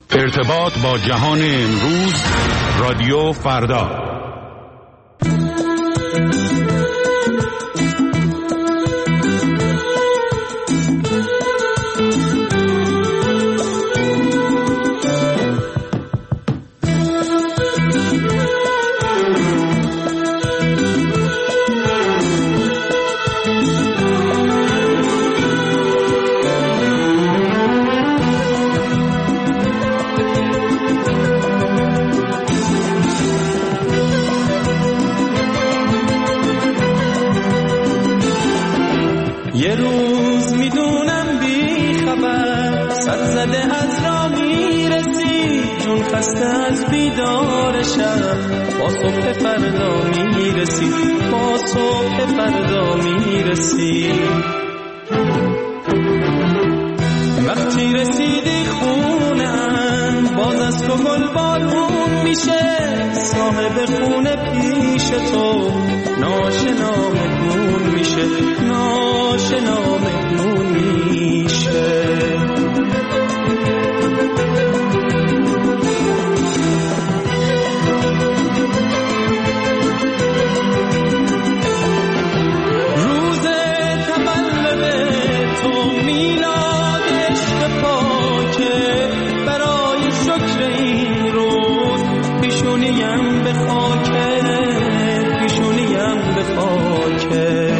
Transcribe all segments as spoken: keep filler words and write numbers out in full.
ارتباط با جهان امروز، رادیو فردا. یه روز میدونم بی خبر سر زده از را میرسی، جون خسته از بیدار شب، با صبح فردا میرسی، با صبح فردا میرسی. وقتی رسیدی خونم باز از تو گل بارون میشه، صاحب خونه پیش تو ناشنا مهمون میشه، ناشنا مهمون میشه. روز تولد تو میلاد عشق پاکه، برای شکر این روز پیشونیم به خاکه، پیشونیم به خاکه.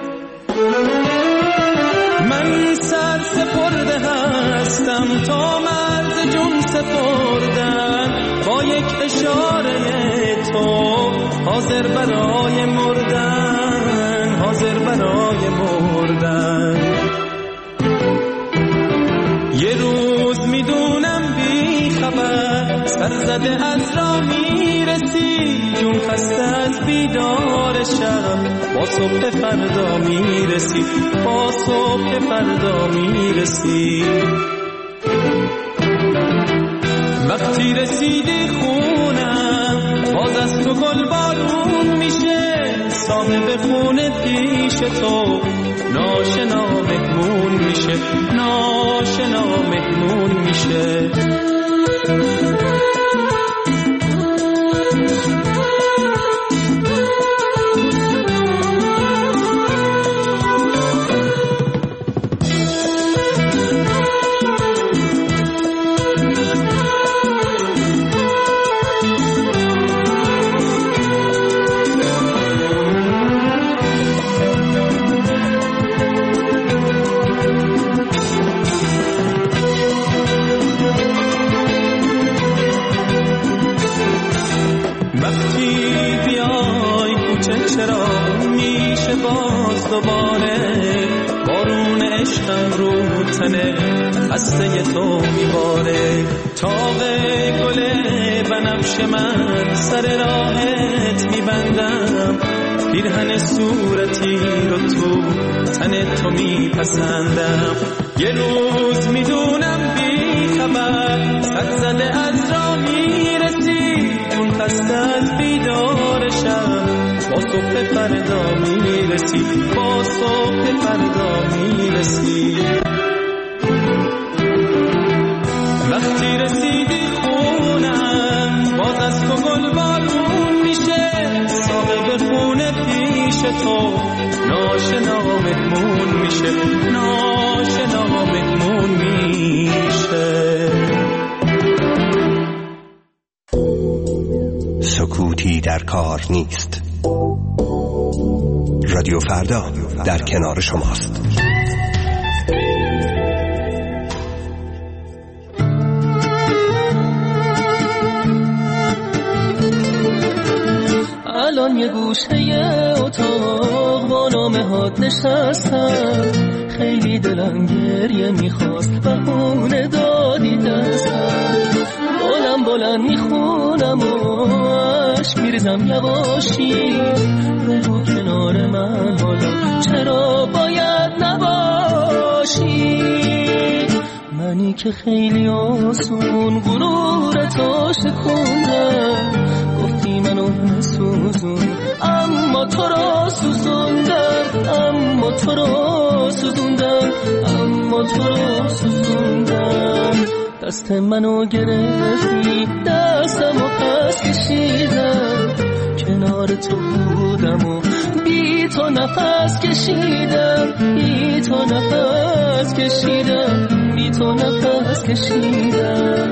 من سر سپرده هستم تا مرز جون سپردن، با یک اشاره تو حاضر برای مردن، حاضر برای مردن. یه روز میدونم بی خبر سر زده از را میرسی، جون خسته از بیدار شب، با صبح فردا میرسی، با صبح فردا میرسی. وقتی رسیدی خونم باز از تو گل بارون میشه، صاحب خونه پیش تو ناشنا مهمون میشه، ناشنا مهمون میشه. خسته تو میباره، تاق گل بنفش من سر راهت میبندم، پیرهن صورتی رو تو تن تو میپسندم. یه روز میدونم بی خبر سر زده از را میرسی، جون خسته از بیدار شب، با صبح فردا میرسی، با صبح فردا میرسی. وقتی رسیدی خونم باز از تو گل بارون میشه، صاحب خونه پیش تو ناشنا مهمون میشه، ناشنا مهمون میشه. سکوتی در کار نیست. رادیو فردا در کنار شماست. الان یه گوشه اتاق با نامه هات نشستم، خیلی دلم گریه میخواست بهونه دادی دستم، بلند بلند میخونم و عشق میریزم یواشی، بگو کنار من حالا چرا باید نباشی. منی که خیلی آسون غرورتو شکوندم، گفتی منو نسوزون اما تو رو سوزوندم، اما تو رو سوزوندم، اما تو رو سوزوندم. دست منو گرفتی دستمو پس کشیدم کنار تو بودم و بی تو نفس کشیدم بی تو نفس کشیدم بی تو نفس کشیدم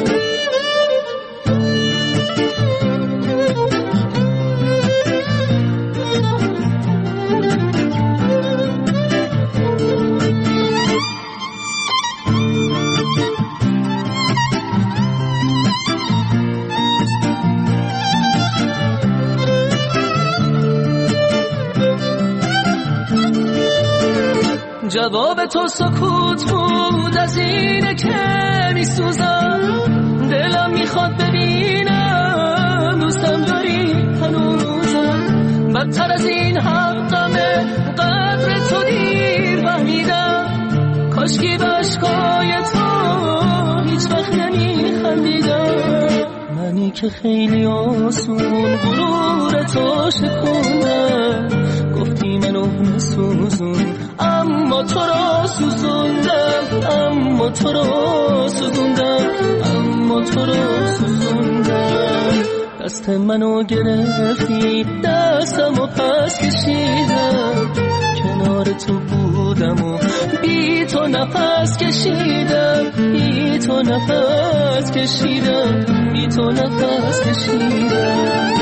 جواب تو سکوت بود از اینه که میسوزم دلم میخواد ببینم دوستم داری هنوزم بدتر از این حقمه قدر تو دیر فهمیدم کاشکی بشکای تو هیچ وقت نمیخندیدم منی که خیلی آسون غرور تو شکوندم گفتی منو نسوزون اما تو را سوزوندم اما تو را سوزوندم اما تو را سوزوندم دست منو گرفتی دستمو پس کشیدم کنار تو بودم و بی تو نفس کشیدم بی تو نفس کشیدم بی تو نفس کشیدم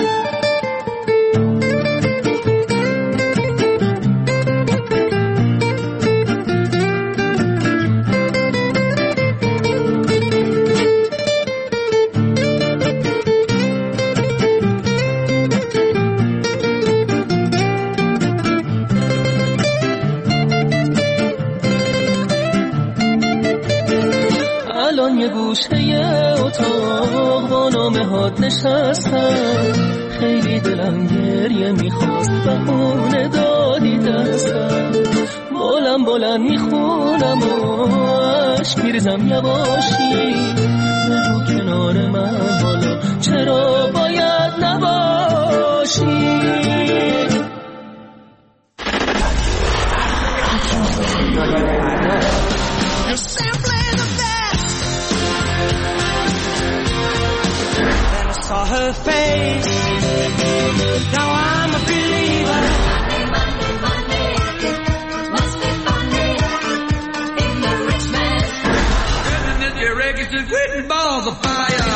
یه گوشه اتاق با نامه هات نشستم خیلی دلم گریه میخواست بهونه دادی دستم بلند بلند میخونم و عشق میریزم یواشی بگو کنار من حالا چرا باید نباشی Saw her face. Now I'm a believer. Monday, Monday, Monday. It must be Monday in the rich man's house. And the records written balls of fire.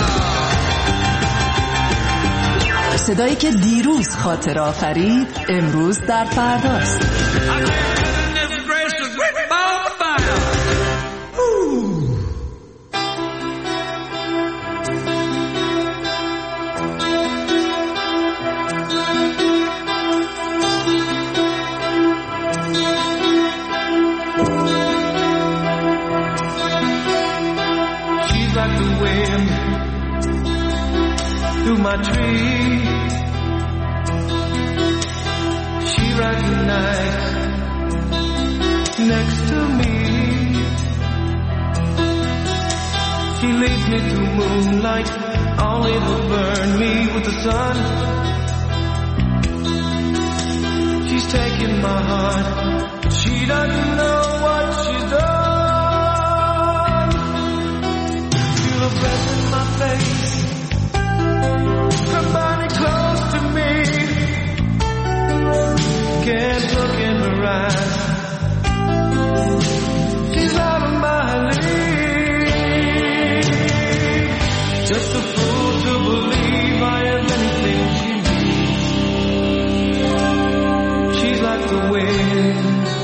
صدایی که دیروز خاطر آفرید امروز در فرداست. Through my tree, she recognized next to me. She leads me to moonlight, only to burn me with the sun. She's taking my heart, she doesn't know what she's done. Feel the breath in my face. Her body close to me. Can't look in her eyes. She's out of my league. Just a fool to believe I have anything she needs. She's like the wind.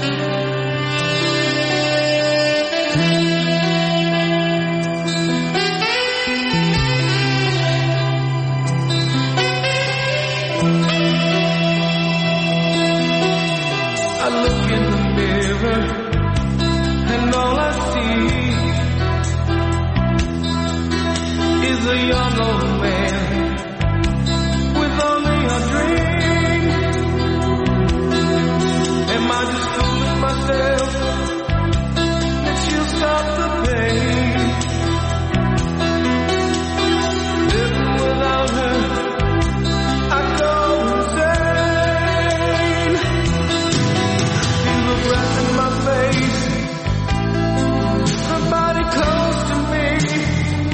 And all I see is a young old man with only a dream. Am I just fooling myself that she'll stop the pain? Living without her, I go insane. Feel the breath in my face. Her body close to me.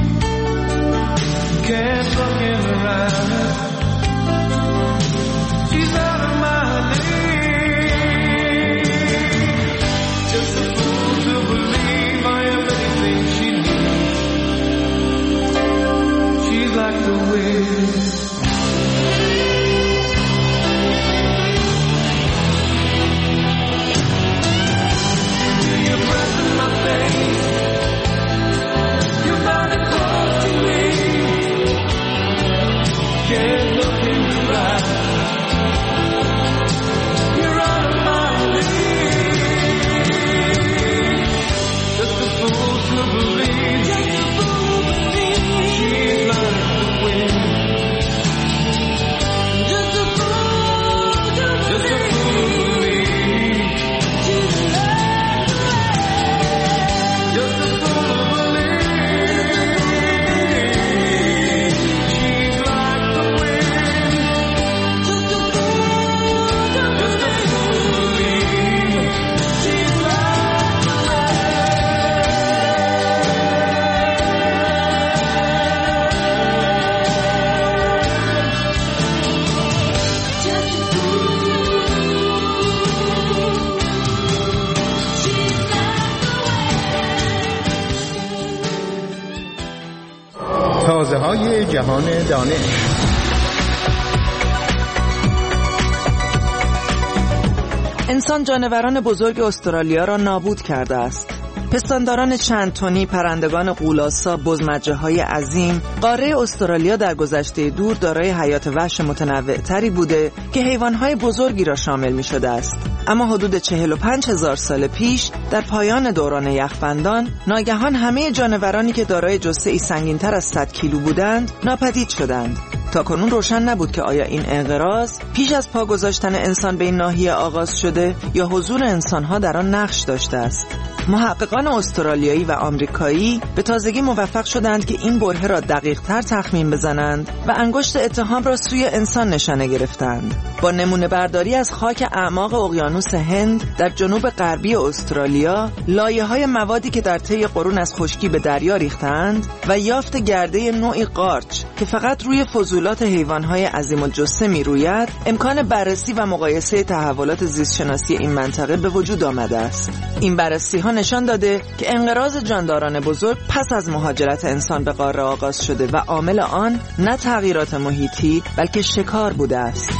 تازه های جهان دانش. انسان جانوران بزرگ استرالیا را نابود کرده است. پستانداران چند تنی، پرندگان غول‌آسا، بزمجه‌های عظیم. قاره استرالیا در گذشته دور دارای حیات وحش متنوع‌تری بوده که حیوان‌های بزرگی را شامل می‌شده است. اما حدود چهل و پنج هزار سال پیش در پایان دوران یخبندان ناگهان همه جانورانی که دارای جثه‌ای سنگین‌تر از صد کیلو بودند ناپدید شدند. تاکنون روشن نبود که آیا این انقراض پیش از پا گذاشتن انسان به این ناحیه آغاز شده یا حضور انسان‌ها در آن نقش داشته است. محققان استرالیایی و آمریکایی به تازگی موفق شدند که این برهه را دقیق‌تر تخمین بزنند و انگشت اتهام را سوی انسان نشانه گرفتند. با نمونه برداری از خاک اعماق اقیانوس هند در جنوب غربی استرالیا، لایه‌های موادی که در طی قرون از خشکی به دریا ریختند و یافت گرده نوعی قارچ که فقط روی فضولات حیوان‌های عظیم الجثه می‌روید، امکان بررسی و مقایسه تحولات زیستشناسی این منطقه به وجود آمده است. این بررسی‌ها نشان داده که انقراض جانداران بزرگ پس از مهاجرت انسان به قاره آغاز شده و عامل آن نه تغییرات محیطی بلکه شکار بوده است.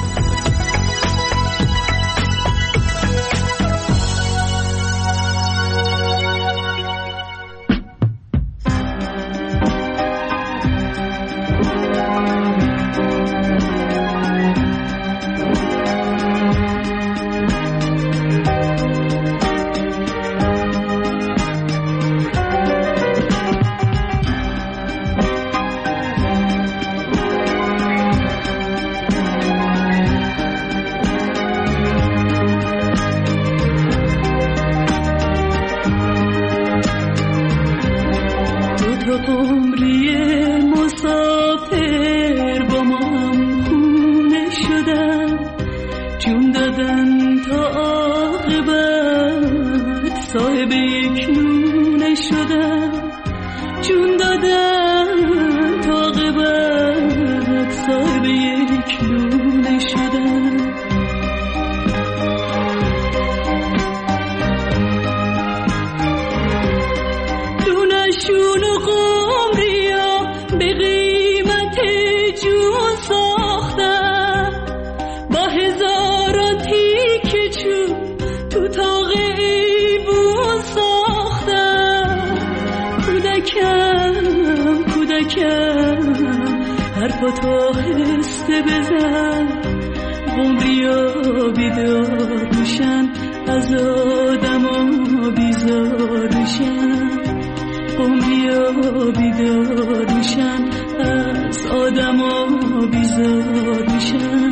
با تو هسته بزن عمریا بیدار میشن از آدم ها بیزار میشن عمریا بیدار میشن از آدم ها بیزار میشن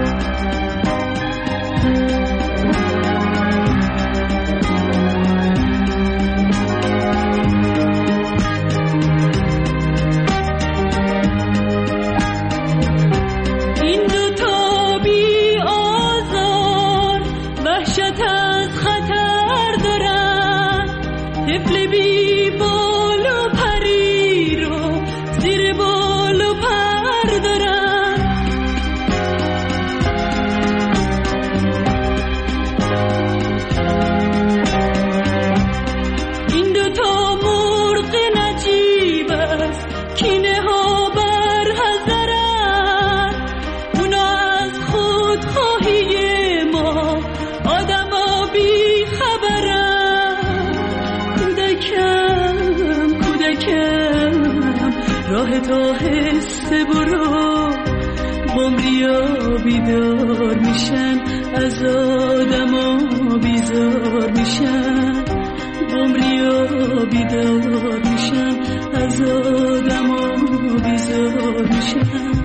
تو هسته برو عمریا بیدار میشن از آدم ها بیزار میشن عمریا بیدار میشن از آدم ها بیزار میشن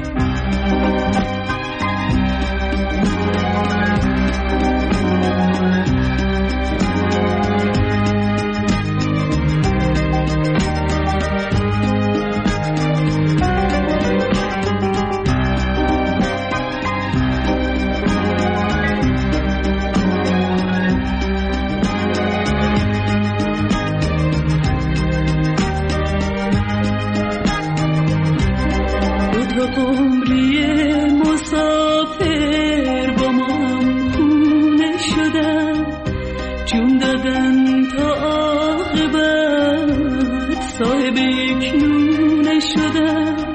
عمری مسافر با ما هم خونه شدن جون دادن تا عاقبت صاحب یک نونه شدن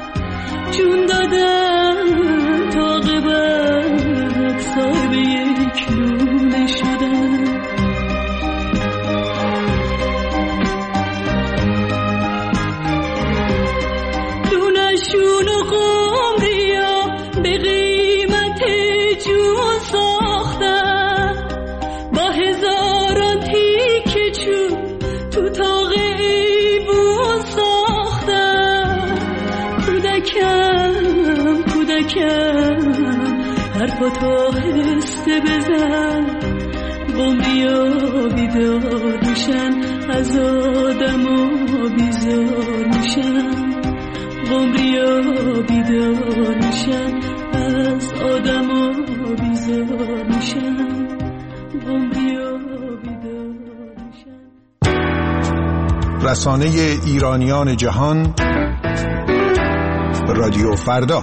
حرفاتو هسته بزن قمریا بیدار میشن از آدم و بیزار میشن قمریا بیدار میشن از آدم و بیزار میشن قمریا بیدار میشن. رسانه ایرانیان جهان رادیو فردا.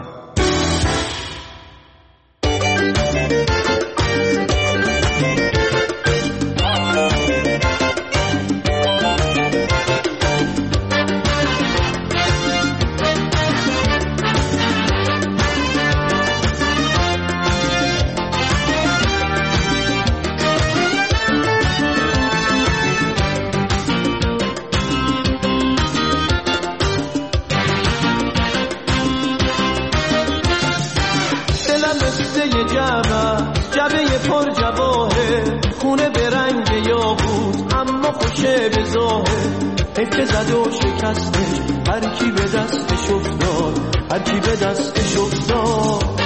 جبه پر جواهه خونه به رنگ یاقوت اما خوشه به ظاهر حیف که زد و شکستش هر کی به دستش افتاد هر کی به دستش افتاد.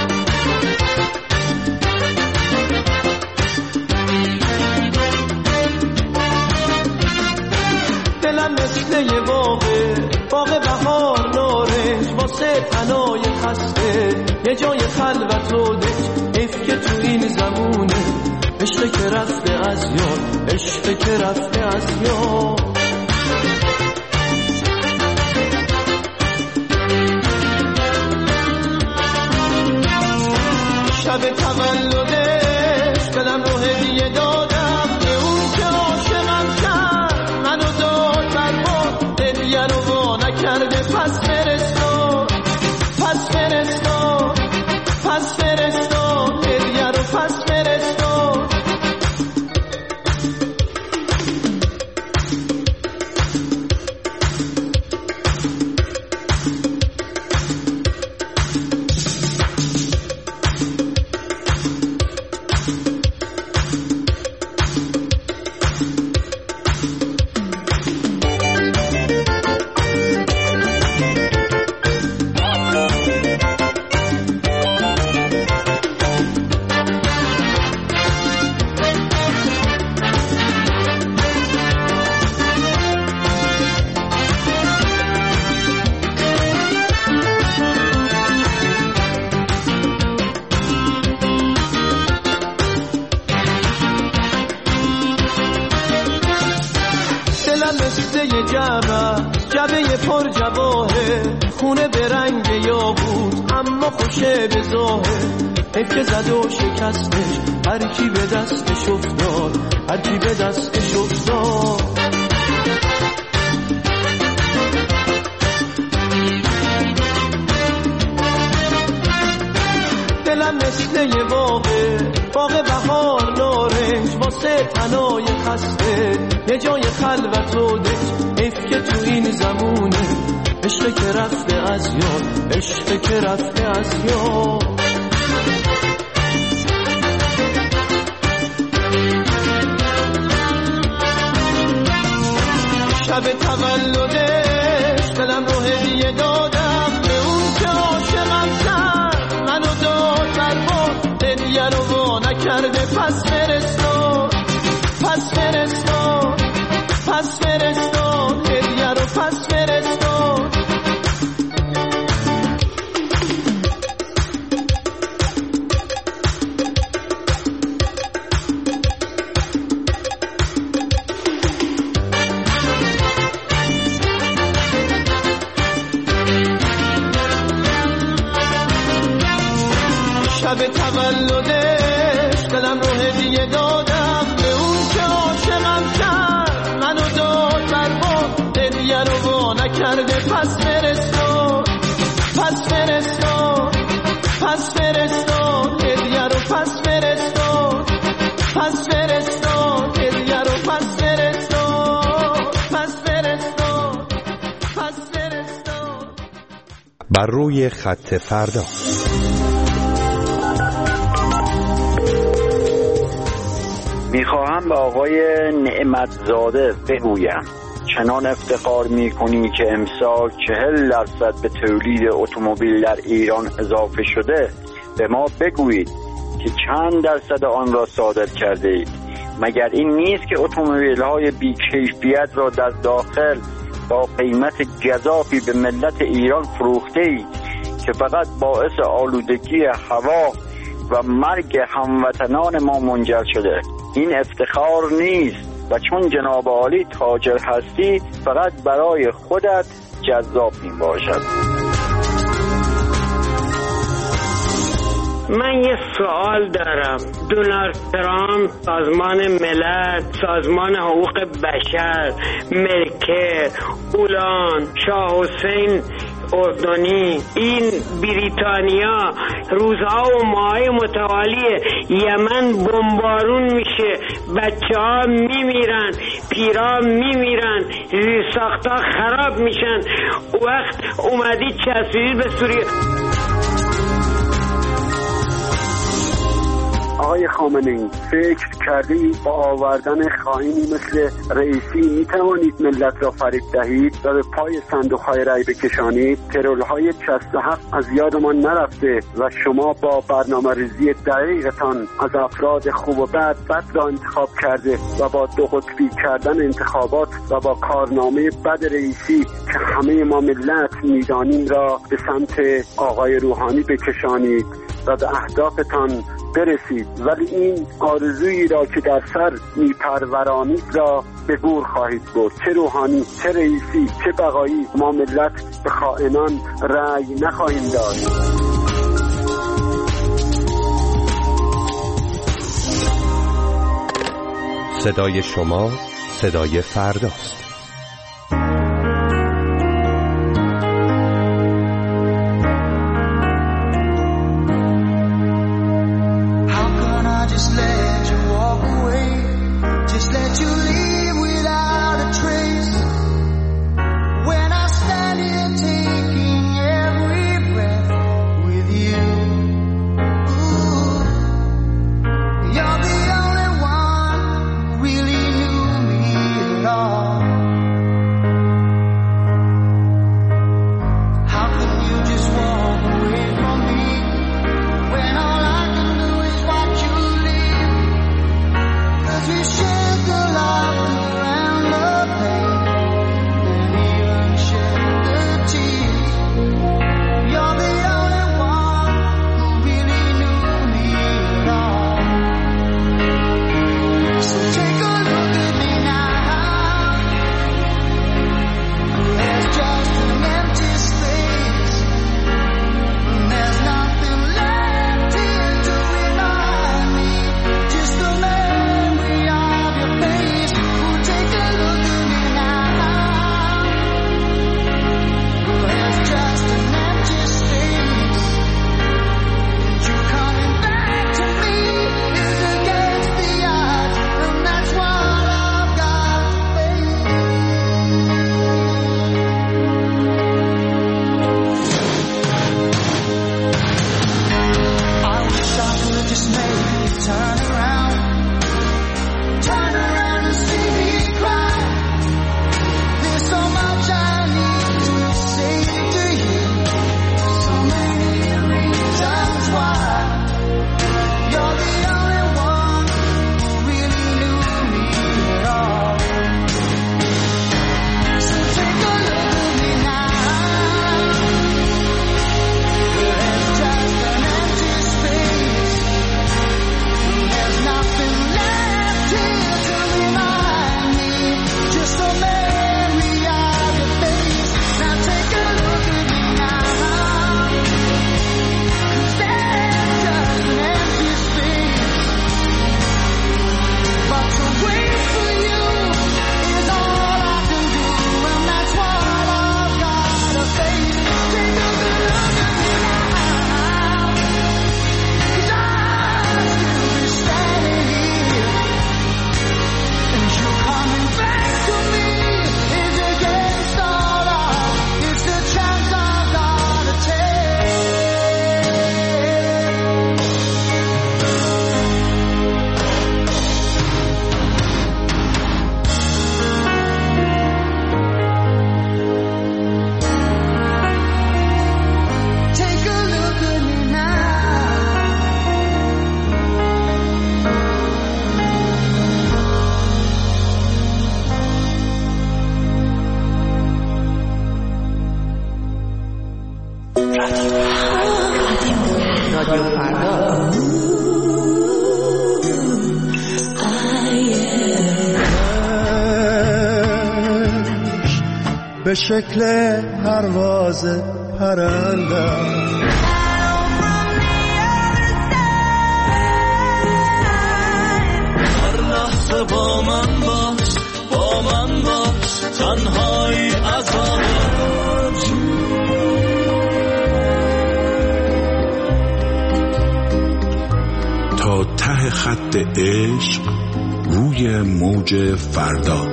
دلم مثل یه باغه باغ بهار نارنج واسه پنای خسته یه جای خلوت و دنج حیف که تو این زمونه عشق که رفته از یاد عشق که رفته از یاد. شب تولدش دلم رو هدیه دادم به اون که عاشقم کرد منو داد بر باد هدیه رو وا نکرده پس فرستاد پس فرستاد پس فرستاد هدیه رو پس فرستاد. جبه پر جواهه خونه به رنگ یاقوت اما خوشه به ظاهر حیف که زد و شکستش هر کی به دستش افتاد هر کی به دستش افتاد. دلم مثل یه باغه باغ بهار نارنج واسه پنای خسته یه جای خلوت و دنج حیف که تو این زمونه عشق که رفته از یاد عشق که رفته از یاد. شب تولدش دلم رو هدیه دادم به اون که عاشقم کرد منو داد بر باد هدیه رو وا نکرده پس فرستاد پس فرستاد پس فرستاد هدیه رو پس فرستاد. شب تولدش دلم رو هدیه دادم به اون که عاشقم کرد منو داد بر باد هدیه رو وا نکرده پس فرستاد پس فرستاد پس فرستاد هدیه رو پس فرستاد پس فرستاد هدیه رو پس فرستاد پس فرستاد پس فرستاد. بر روی خط فردا. میخواهم به آقای نعمتزاده بگویم چنان افتخار میکنی که امسال چهل درصد به تولید اتومبیل در ایران اضافه شده به ما بگویید که چند درصد آن را صادر کرده اید؟ مگر این نیست که اتومبیل‌های بی‌کیفیت را در داخل با قیمت گزافی به ملت ایران فروخته اید که فقط باعث آلودگی هوا و مرگ هموطنان ما منجر شده؟ این افتخار نیست و چون جناب عالی تاجر هستی فقط برای خودت جذاب می باشد. من یه سوال دارم. دونالد ترامپ، سازمان ملل، سازمان حقوق بشر، مرکل، اولان، شاه حسین اردنی، این بریتانیا روزها و ماهای متوالی یمن بمبارون میشه، بچه ها میمیرن، پیرا میمیرن، زیرساختها خراب میشن. وقت اومدی چسبیدید به سوریه. آقای خامنه‌ای، فکر کردید با آوردن خائنی مثل رئیسی می توانید ملت را فریب دهید و به پای صندوق‌های رای بکشانید؟ ترورهای شصت و هفت از یادمان نرفته و شما با برنامه‌ریزی دقیقتان از افراد خوب و بد بد را انتخاب کرده و با دو قطبی کردن انتخابات و با کارنامه بد رئیسی که همه ما ملت میدانیم را به سمت آقای روحانی بکشانید و به اهدافتان برسید. ولی این آرزویی را که در سر میپرورانید را به گور خواهید برد. چه روحانی، چه رئیسی، چه بقایی، ما ملت به خائنان رأی نخواهیم داد. صدای شما صدای فرداست. You're the only one who really knew me at all. رادیو فردا. به شکل پرواز پرنده هر لحظه با من باش، با من باش، تنهایی عذاب تا ته خط عشق روی موج فردا.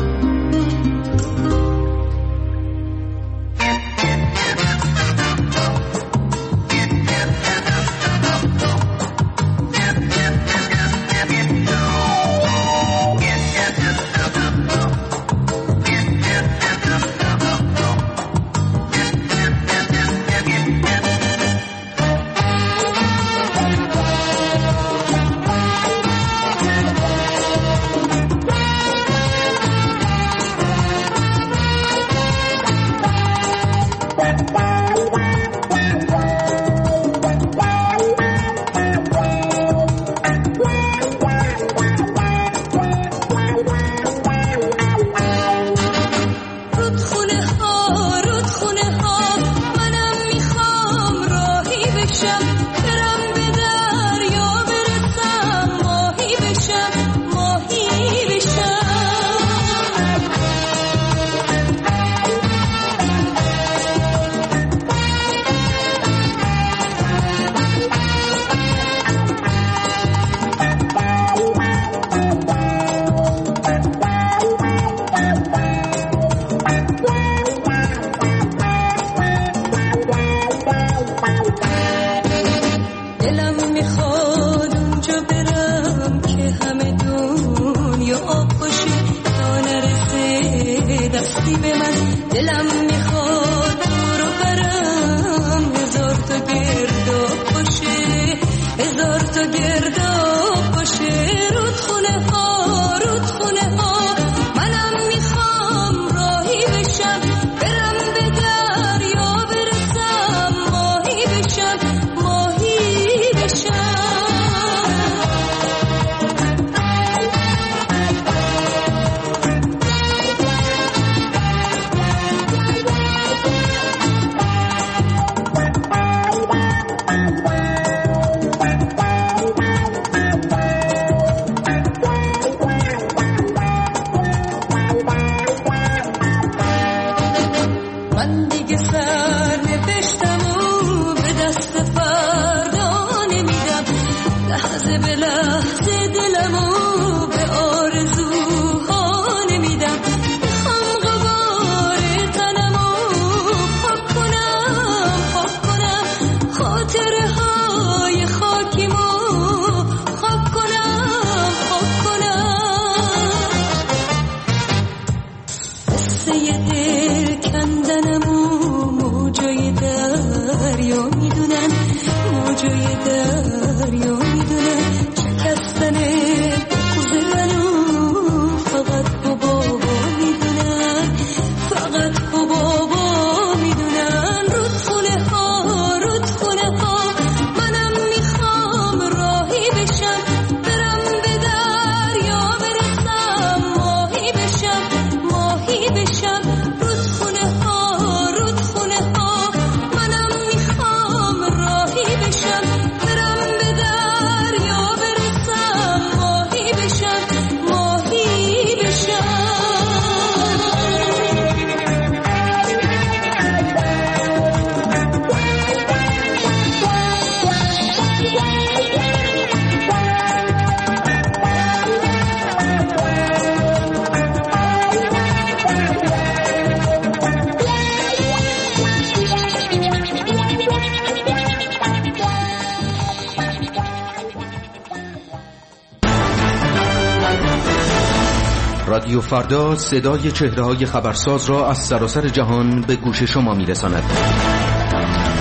رادیو فردا صدای چهره‌های خبرساز را از سراسر جهان به گوش شما می‌رساند.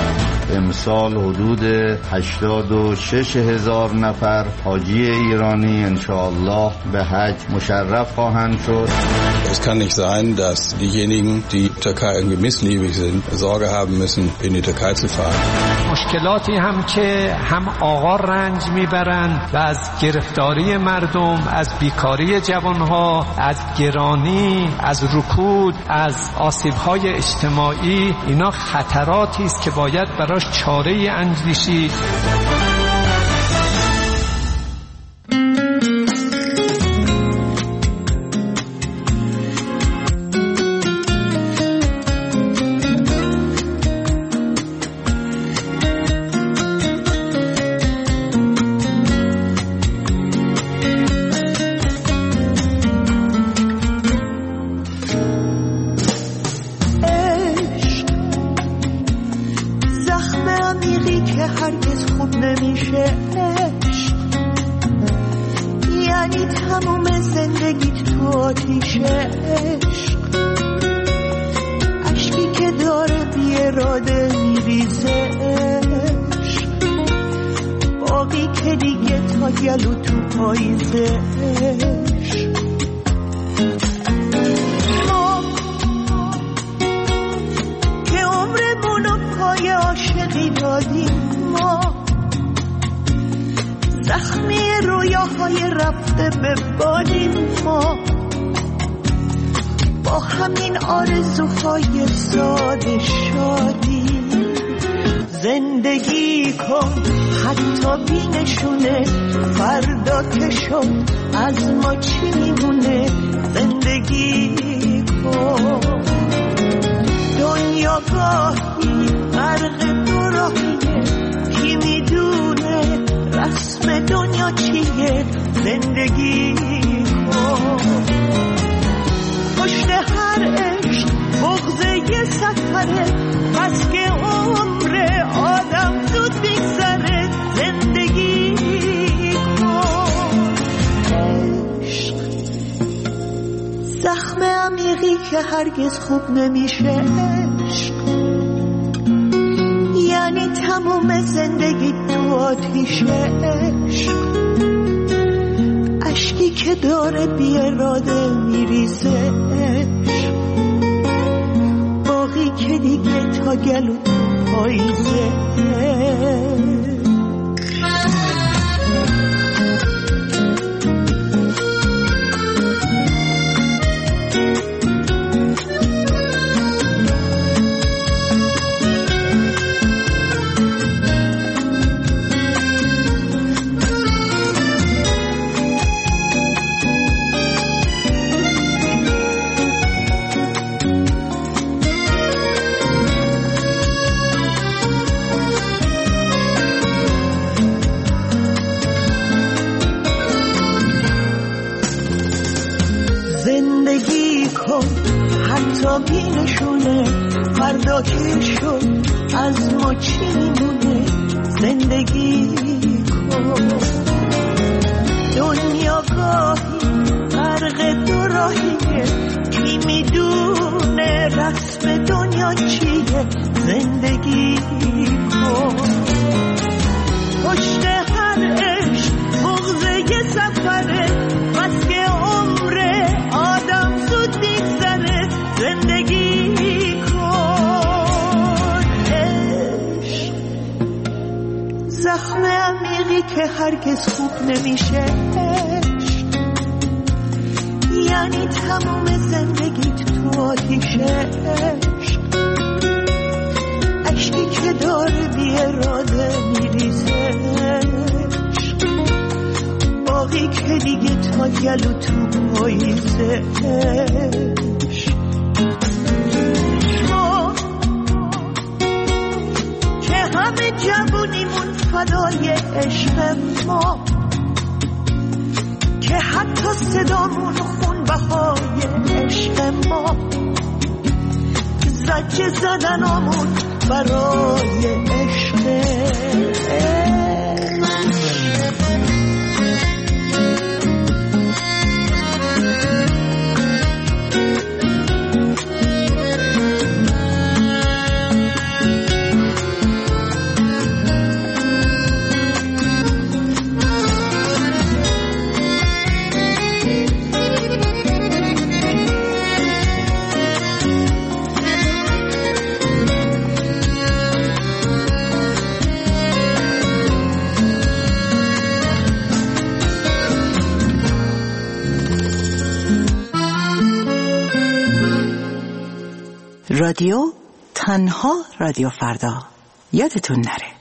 امسال حدود هشتاد و شش هزار نفر حاجی ایرانی انشاءالله به حج مشرف خواهند شد. Es kann nicht sein, dass diejenigen, die Türkei irgendwie missliebig sind, Sorge haben müssen, in die Türkei zu fahren. مشکلاتی هم که هم آقا رنج میبرند و از گرفتاری مردم، از بیکاری جوانها، از گرانی، از رکود، از آسیب‌های اجتماعی، اینا خطراتی است که باید براش چاره‌ای اندیشید. هرگز خوب نمیشه عشق، یعنی تموم زندگی تو آتیش عشق، اشکی که داره بی اراده میریزه عشق، باقی که دیگه تا گلو تو پاییزه. بینشونه فردا که شد از ما چی میمونه، زندگی کن. دنیا گاهی غرق دو راهیه، کی میدونه رسم دنیا چیه، زندگی کن. پشت هر عشق بغض یه سفره، بس که عمر آدم زود میگذره، زندگی کن. عشق زخم عمیقی که هرگز خوب نمیشه عشق، یعنی تمام زندگیت تو آتیش عشق، اشکی که داره بی اراده میریزه عشق، باقی که دیگه تا گلو تو پاییزه عشق. همه جوونیمون فدای عشق ما، که حتی صدامون خون بهای عشق ما، زجه زدنامون برای عشق. رادیو، تنها رادیو فردا. یادتون نره.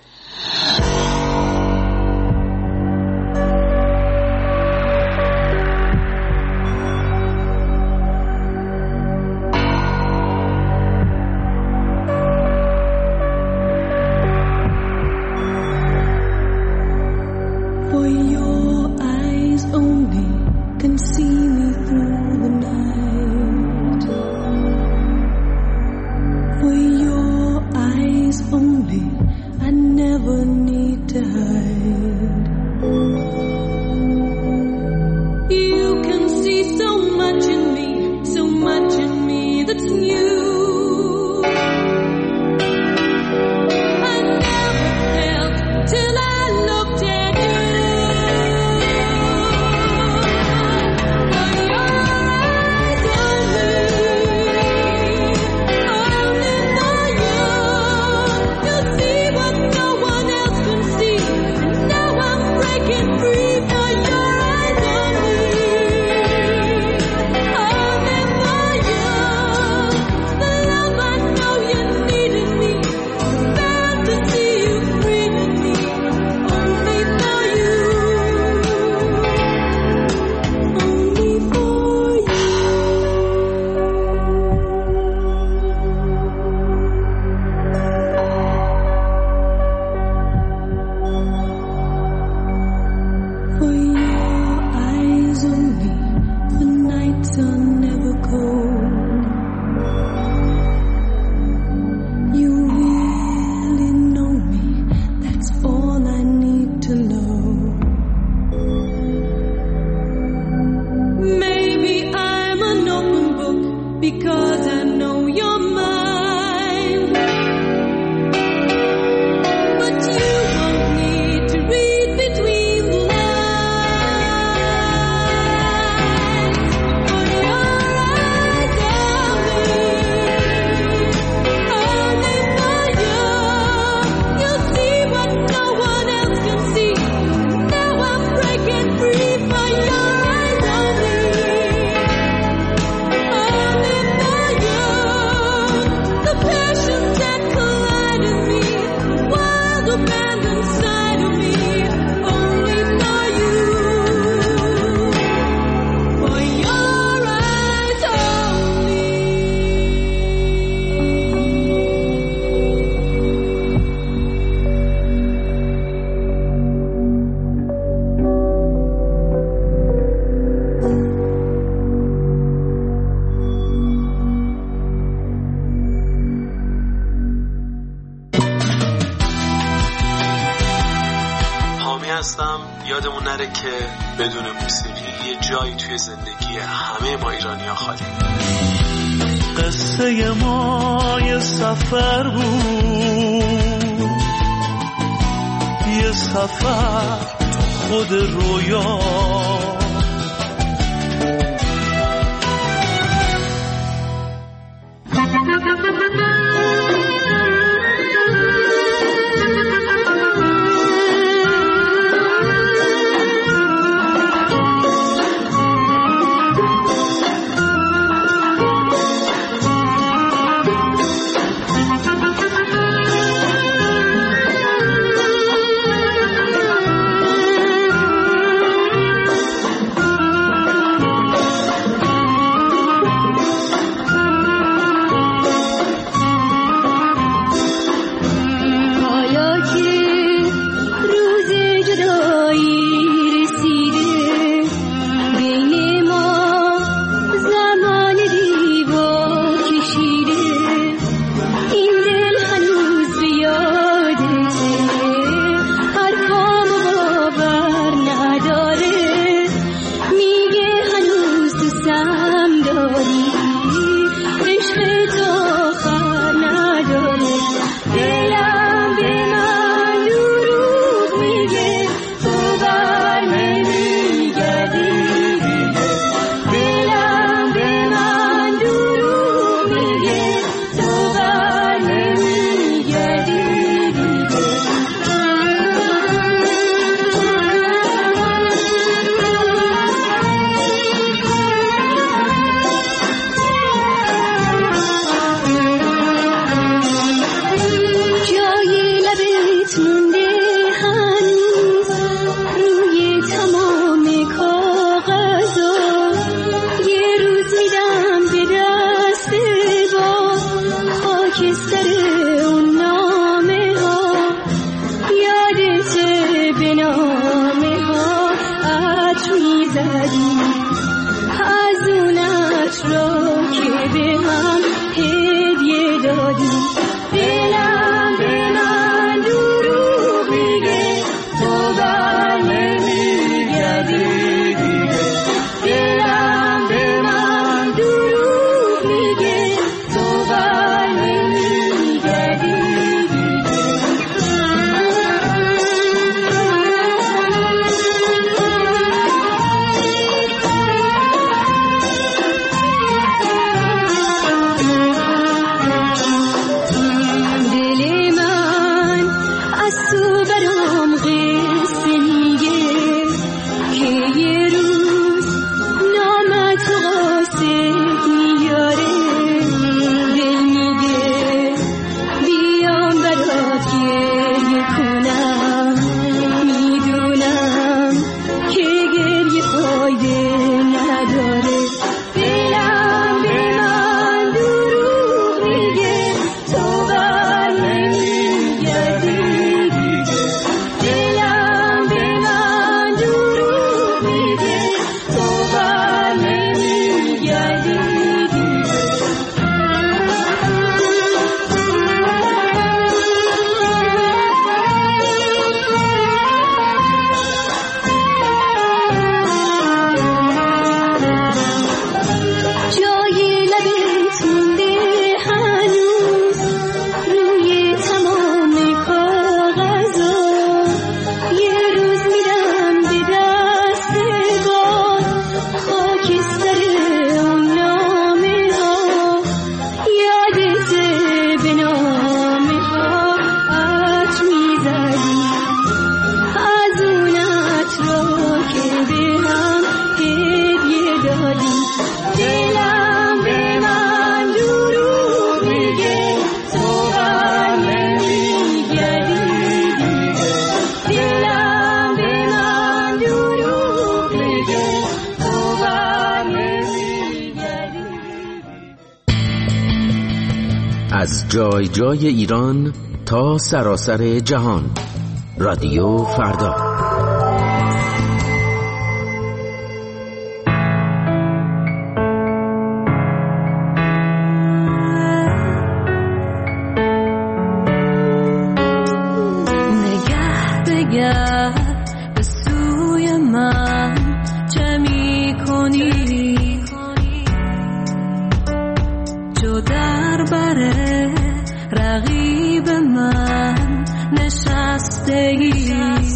یادمون نره که بدون موسیقی یه جایی توی زندگی همه ما ایرانی‌ها خالی. قصه ما یه سفر بود، یه سفر خود رویا، جای جای ایران تا سراسر جهان. رادیو فردا. نگه دگر به سوی من چه می کنی، جو در بره رقیب من نشسته ای،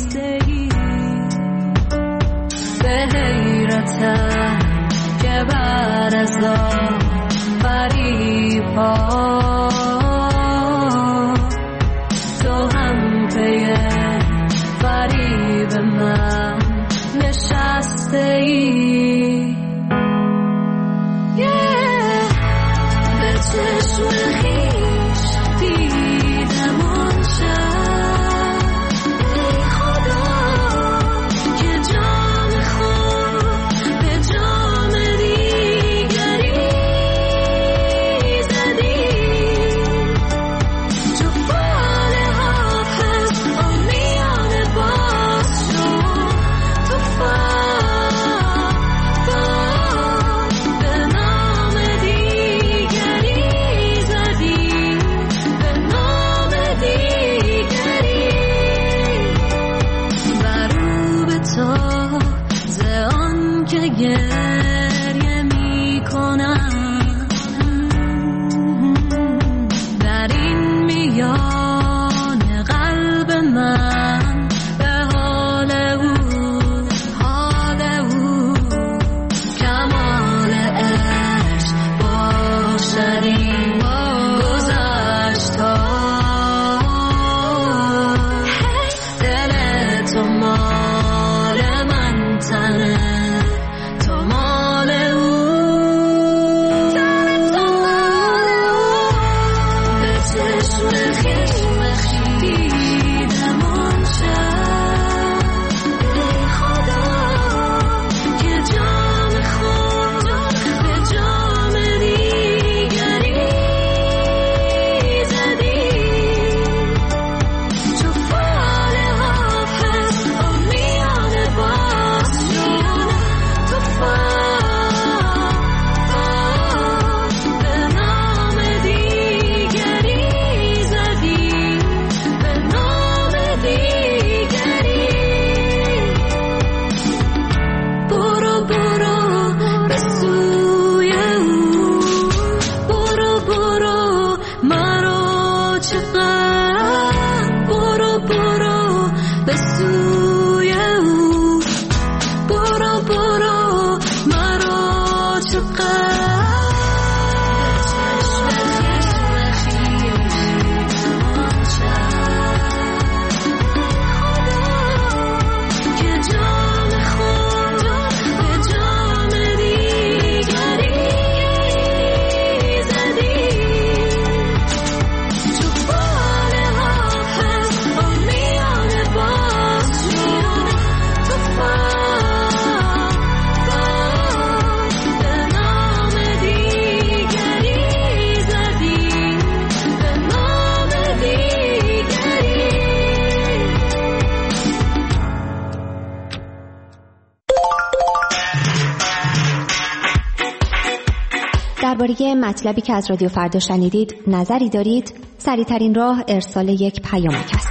به حیرتم که بر از آن فریبا تو هم پی فریب من نشسته ای. به چشم خویش دیدم آن شب، ای خدا که جام خود به جام دیگری زدی، چو فال حافظ آن میانه باز شد، تو فال به نام دیگری زدی، به نام دیگری برو به تازه آن که گریه می کنم، در این میان قلب من به حال او، حال او کمال عشق باشدی گذشت ها، دل تو مال من، تنه تو مال او، تن تو مال او. به چشم خویش دیدم آن شب، ای خدا که جام خود به جام دیگری زدی، چو فال حافظ آن میانه باز شد، تو فال به نام دیگری زدی، به نام دیگری. برو برو به سوی او، برو برو مرا چقدر، برو برو به سوی او، برو برو مرا چقدر. که جام خود به جام دیگری زدی، چو فال حافظ آن میانه باز شد، تو فال به نام دیگری زدی، به نام دیگری. درباره مطلبی که از رادیو فردا شنیدید نظری دارید؟ سریع‌ترین راه ارسال یک پیامک است.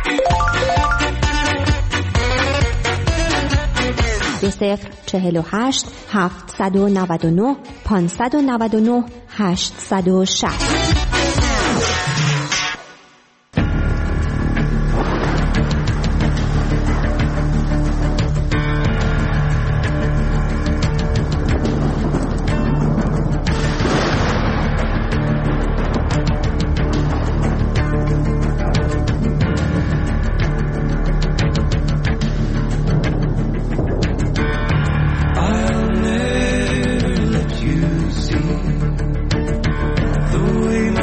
دو صفر چهل و هشت هفتصد و نود و نه پانصد و نود و نه هشتصد و شصت. I'll never let you see the way my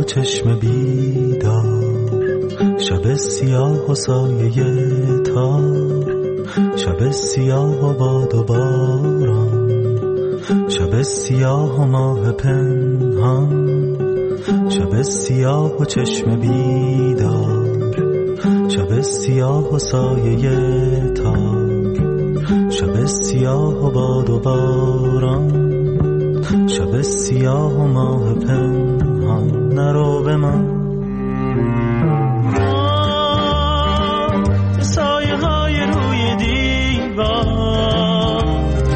و چشم بیدار، شب سیاه و سایه تار، شب سیاه و باد و باران، شب سیاه و ماه پنهان، شب سیاه و چشم بیدار، شب سیاه و سایه تار، شب سیاه و باد و باران، شب سیاه و ماه پنهان. نرو به من سایه های روی دیوار،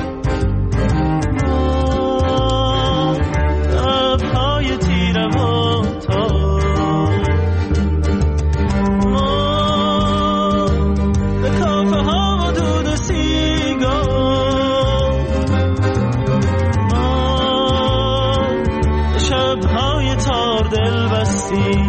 لبهای تیره و تار، به کافه ها و دود و سیگار، شبهای تار دل بستی.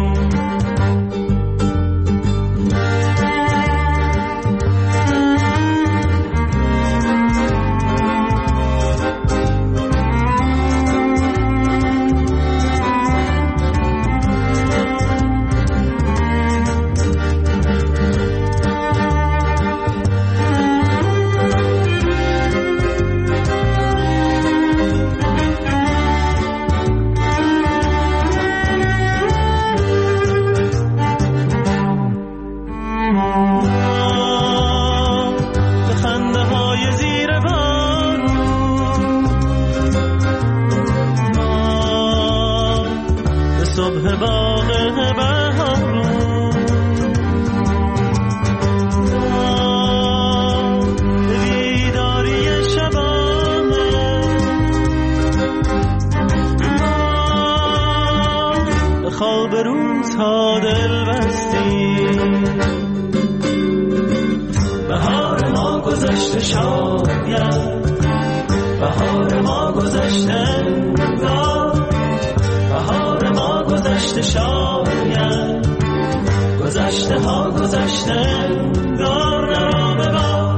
صبح باغ بهارون، بیداری شبانه، به خواب روزها دل بستی. بهار ما گذشته شاید، بهار ما گذشته انگار، بهار ما گذشته شاید، گذشته ها گذشته انگار. نرو ببار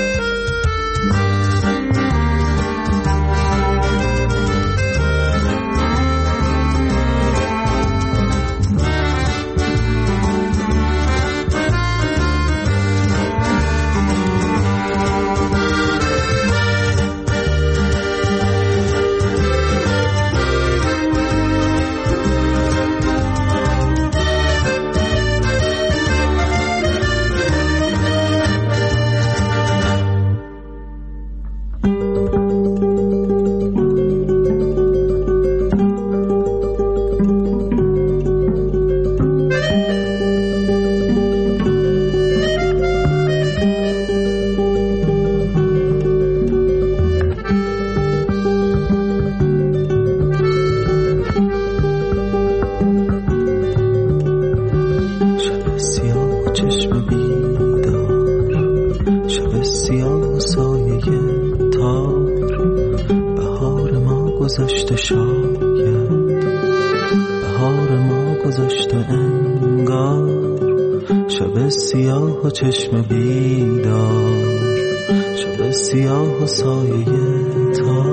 گذشته شاید، بهار ما گذشته انگار، شب سیاه و چشم بیدار، شب سیاه و سایه تار.